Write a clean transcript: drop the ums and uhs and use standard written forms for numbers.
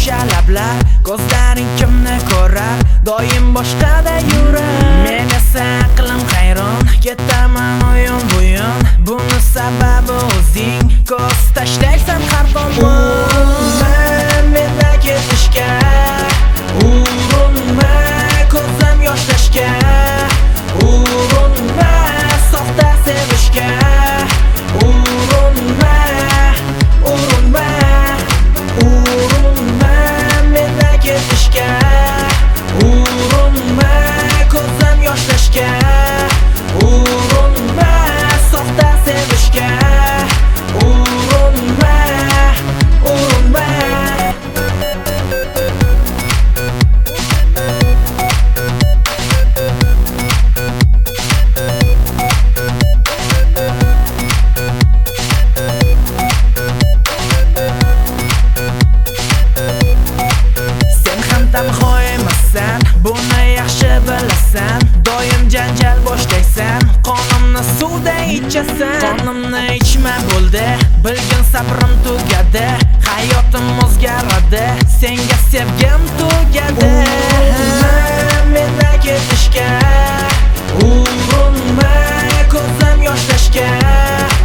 Shisha lablar, ko'zlaring kimni ko'rar, doim boshqada yurar. Men esa aqlim hayron, ketaman o'yin buyon. Buni sababi o'zing, ko'z tashlaysan har tomon. Menda ketishga urinma, ko'zim yoshlashga urinma, soxta sevishga urinma, urinma, urinma, menda ketishga urinma, ko'zim yoshlashga urinma, soxta sevishga urinma, urinma. Buni yaxshi bilasan, doim janjal boshlaysan, qonimni suvda ichasan. Qonimni ichma bo'ldi, bilgin sabrim tugadi, hayotim o'zgaradi, senga sevgim tugadi. Menda ketishga urinma, ko'zim yoshlashga